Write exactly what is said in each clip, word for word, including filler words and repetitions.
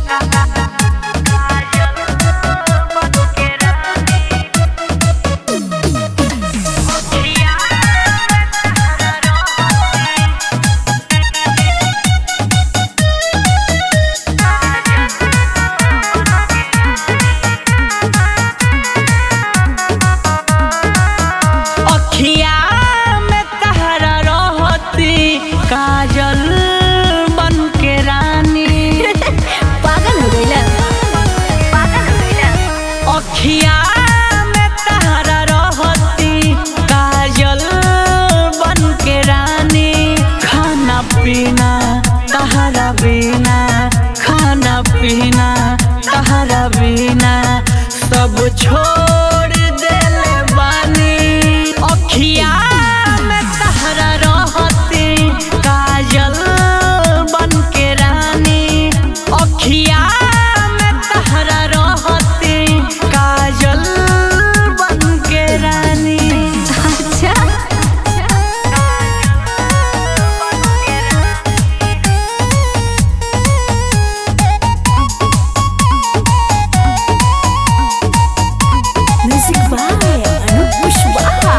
काजल बन के रानी पागल हो गईला पागल हो गईला अखिया में तहरा रहती काजल बन के रानी खाना पीना तहरा बिना खाना पीना तहरा बिना सब छोड़ देले बानी अखिया में तहरा रहती काजल बन के रानी अखिया में तहरा रहती काजल बन के रानी। अच्छा म्यूजिक बाय अनूप कुशवाहा।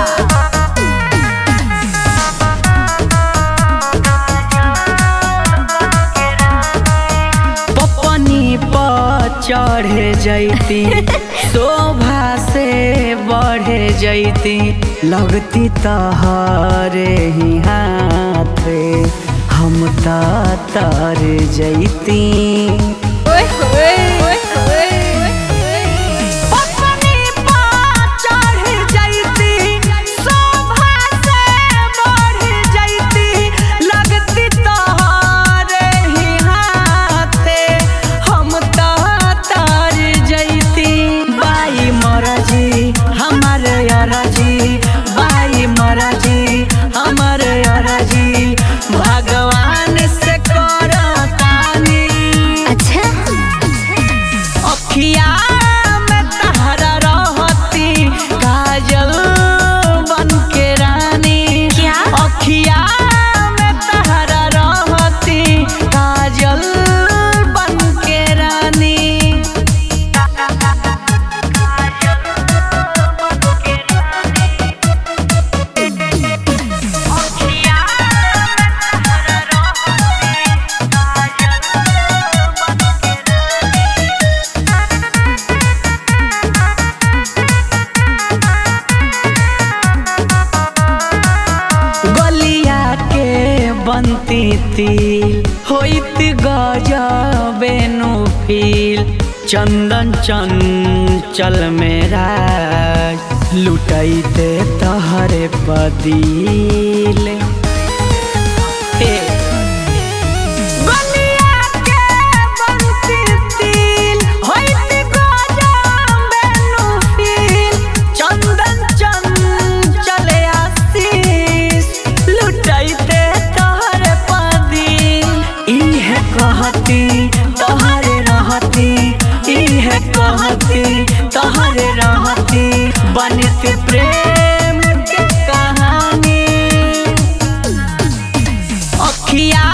पपनी पर चढ़े जैती शोभा से बढ़े जैती लगती तहरे ही हाथे हम तर जैती। ओए होए ओए होए पपनी पर चढ़े जैती शोभा से बढ़े जैती लगती तहरे ही हाथे हम तर जैती। बाई मरजी हमारे अरजी बाई मरजी हमारे अरजी भगवान से करतानी। अच्छा अखिया में तहरा रहती काजल बन के रानी क्या? अखिया में तहरा रहती काजल बन के रानी। गलिया के बनती तिल होइत गजबे नु फील चंदन चंचल मेरा लुटैते तहरे पदिल। गलिया के बनती तिल होइत गजबे नु फील चंदन चंचल आशीष लुटैते तहरे पदिल। इहे कहती तहरे रहती इहे कहती तहरे रहती बनित प्रेम के कहानी अखिया